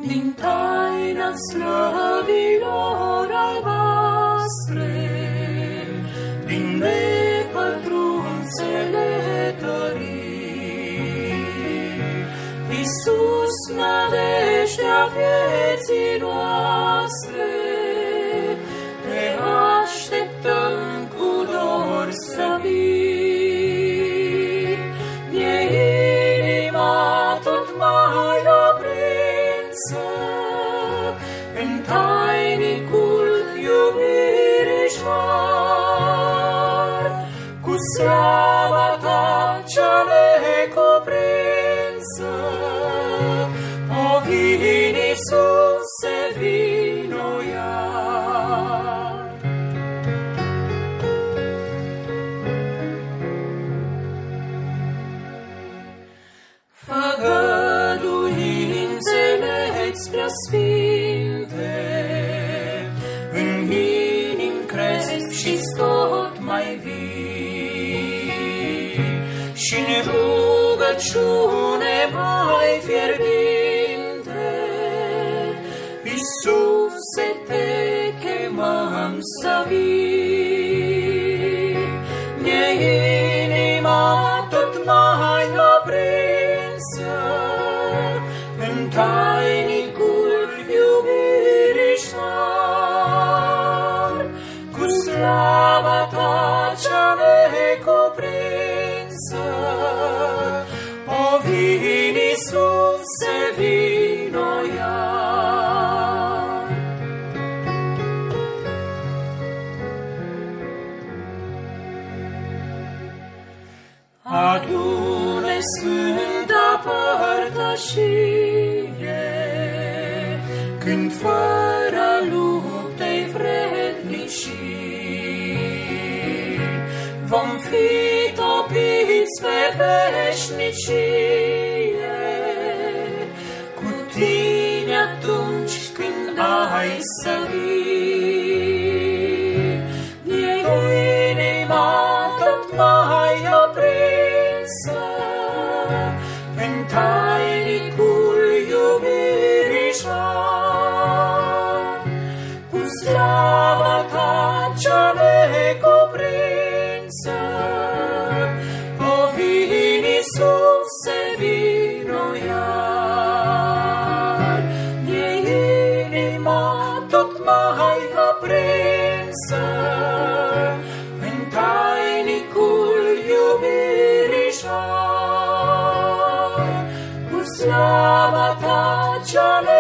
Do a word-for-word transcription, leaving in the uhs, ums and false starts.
din taina slăvilor albastre, din nepătrunsele tării. Iisus, nădejdea vieții noastre, te așteptăm cu dor să vii. E inima tot mai aprinsă în tainicul iubirii mari, cu slava ta cea necuprinsă. O vin, Iisuse, vino iar. Făgăduințele-ți preasfinte, în inim cresc și-s tot mai vii, și-n rugăciune mai fierbinte, Iisuse, te chemăm să vii. E inima tot mai aprinsă în tainicul iubirii mari, cu slava ta cea necuprinsă. O vin, Iisuse, vino iar. Adune sfânta părtășie, când fără lupte-i vrednicii, vom fi topiți pe veșnicie, cu tine atunci când ai să vii. E inima tot mai aprinsă în tainicul iubirii mari, cu slava ta cea necuprinsă. O vin, Iisuse, vino iar. E inima tot mai aprinsă în tainicul iubirii mari, cu slava ta cea